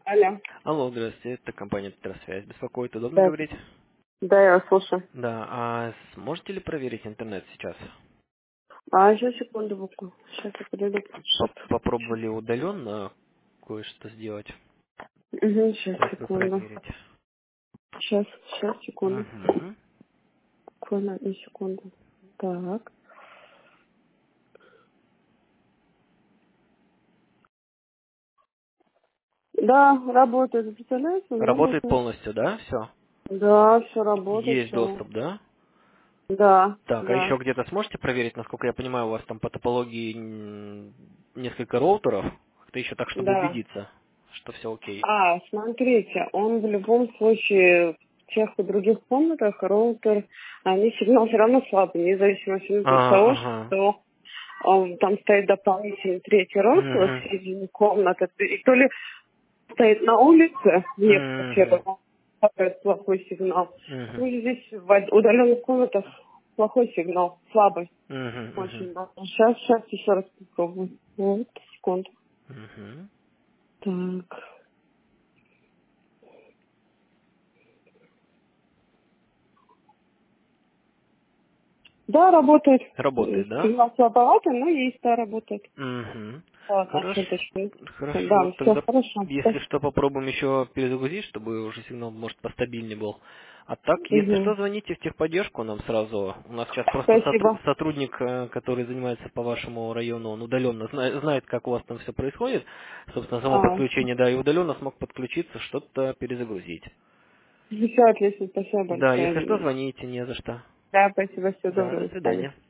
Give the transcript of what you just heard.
Алло. Алло, здравствуйте, это компания «Тетрасвязь». Беспокоит, удобно Да, говорить? да, я слушаю. Да, а сможете ли проверить интернет сейчас? Сейчас, секунду, букву. Сейчас я подойду. Попробовали удаленно кое-что сделать? Угу, сейчас, Просьба секунду. проверить. Сейчас, секунду. Угу. Буквально одну секунду. Так. Да, работает. Представляете, он Работает работает. полностью, да, все? Да, все работает, Есть все. доступ, да? Да, Так, а да. еще где-то сможете проверить, насколько я понимаю, у вас там по топологии несколько роутеров? Это еще так, чтобы Да. убедиться, что все окей. Смотрите, он в любом случае в тех и других комнатах роутер, они сигнал все равно слабый, независимо от того, Ага. что там стоит дополнительный третий роутер в Угу. середине комнаты, и то ли стоит на улице, вне Угу. квартиры, какой плохой сигнал. Угу. Ну, здесь в удаленных комнатах плохой сигнал, слабый, Угу. Угу. очень. Да. Сейчас еще раз попробую. Вот, секунду. Угу. Так. Да, работает. Работает, да? Сигнал слабоватый, но есть, да, работает. Угу. Ладно, Хорошо. все точно. Хорошо. Да, все Тогда, хорошо. если что, попробуем еще перезагрузить, чтобы уже сигнал, может, постабильнее был. А так, если Угу. что, звоните в техподдержку нам сразу. У нас сейчас просто Спасибо. сотрудник, который занимается по вашему району, он удаленно знает, как у вас там все происходит. Собственно, само А, подключение, да, и удаленно смог подключиться, что-то перезагрузить. все отлично, спасибо Да, если что, большое. звоните, не за что. Да, спасибо, всего Да, доброго, до до свидания. свидания.